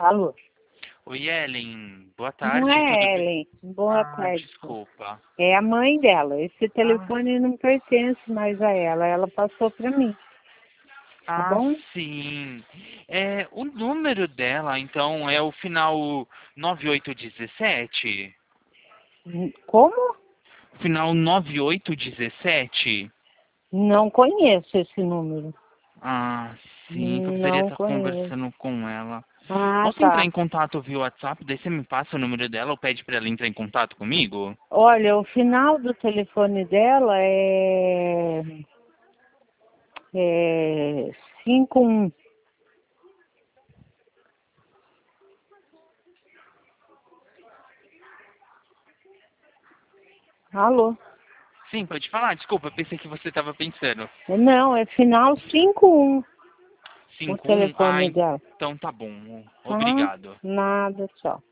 Alô? Oi, Ellen. Boa Não tarde, tudo é bem? Ellen. Boa Ah, tarde. desculpa. É a mãe dela. Esse Ah, telefone não pertence mais a ela. Ela passou para mim. Tá ah, bom? sim. O número dela, então, é o final 9817? Como? Final 9817? Não conheço esse número. Ah, sim, então poderia Não estar conheço. conversando com ela. Ah, Posso entrar tá. em contato via WhatsApp? Daí você me passa o número dela ou pede pra ela entrar em contato comigo? Olha, o final do telefone dela é 51. Alô? Sim, pode falar. Desculpa, pensei que você estava pensando. Não, é final 51 o 51? Ah, telefone dela. então tá bom. Tá? Obrigado. Nada, tchau.